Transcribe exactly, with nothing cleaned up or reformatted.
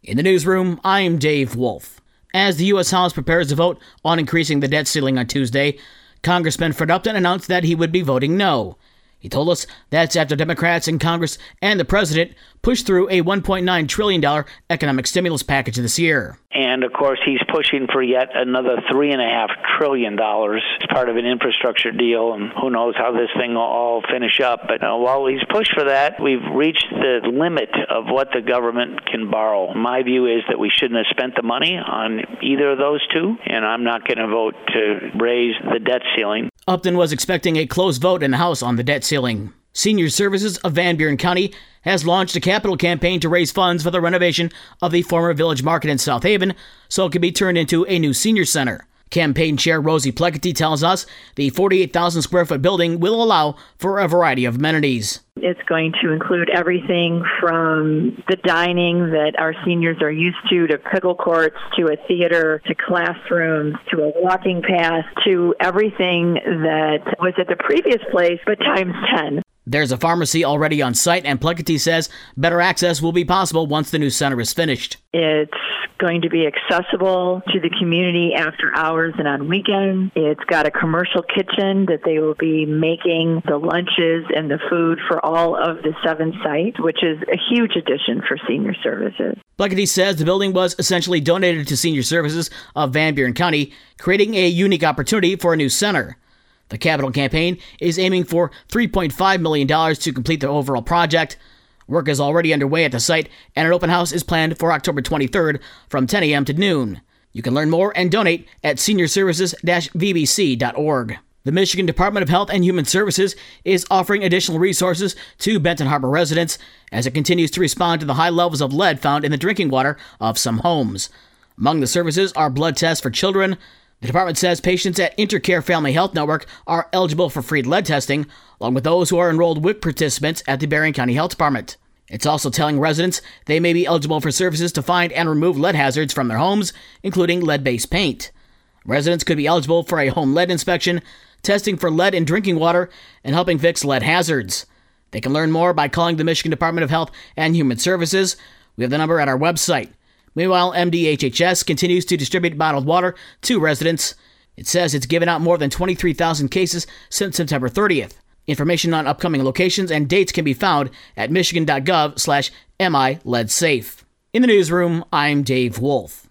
In the newsroom, I'm Dave Wolf. As the U S House prepares to vote on increasing the debt ceiling on Tuesday, Congressman Fred Upton announced that he would be voting no. He told us that's after Democrats in Congress and the president pushed through a one point nine trillion dollars economic stimulus package this year. And, of course, he's pushing for yet another three point five trillion dollars as part of an infrastructure deal, and who knows how this thing will all finish up. But uh, while he's pushed for that, we've reached the limit of what the government can borrow. My view is that we shouldn't have spent the money on either of those two, and I'm not going to vote to raise the debt ceiling. Upton was expecting a close vote in the House on the debt ceiling. Senior Services of Van Buren County has launched a capital campaign to raise funds for the renovation of the former Village Market in South Haven so it can be turned into a new senior center. Campaign Chair Rosie Pleckety tells us the forty-eight thousand square foot building will allow for a variety of amenities. It's going to include everything from the dining that our seniors are used to, to pickle courts, to a theater, to classrooms, to a walking path, to everything that was at the previous place, but times ten. There's a pharmacy already on site, and Pleckety says better access will be possible once the new center is finished. It's going to be accessible to the community after hours and on weekends. It's got a commercial kitchen that they will be making the lunches and the food for all of the seven sites, which is a huge addition for Senior Services. Pleckety says the building was essentially donated to Senior Services of Van Buren County, creating a unique opportunity for a new center. The capital campaign is aiming for three point five million dollars to complete the overall project. Work is already underway at the site, and an open house is planned for October twenty-third from ten a.m. to noon. You can learn more and donate at senior services dash v b c dot org. The Michigan Department of Health and Human Services is offering additional resources to Benton Harbor residents as it continues to respond to the high levels of lead found in the drinking water of some homes. Among the services are blood tests for children. The department says patients at Intercare Family Health Network are eligible for free lead testing, along with those who are enrolled W I C participants at the Berrien County Health Department. It's also telling residents they may be eligible for services to find and remove lead hazards from their homes, including lead-based paint. Residents could be eligible for a home lead inspection, testing for lead in drinking water, and helping fix lead hazards. They can learn more by calling the Michigan Department of Health and Human Services. We have the number at our website. Meanwhile, M D H H S continues to distribute bottled water to residents. It says it's given out more than twenty-three thousand cases since September thirtieth. Information on upcoming locations and dates can be found at michigan dot gov slash mi lead safe. In the newsroom, I'm Dave Wolf.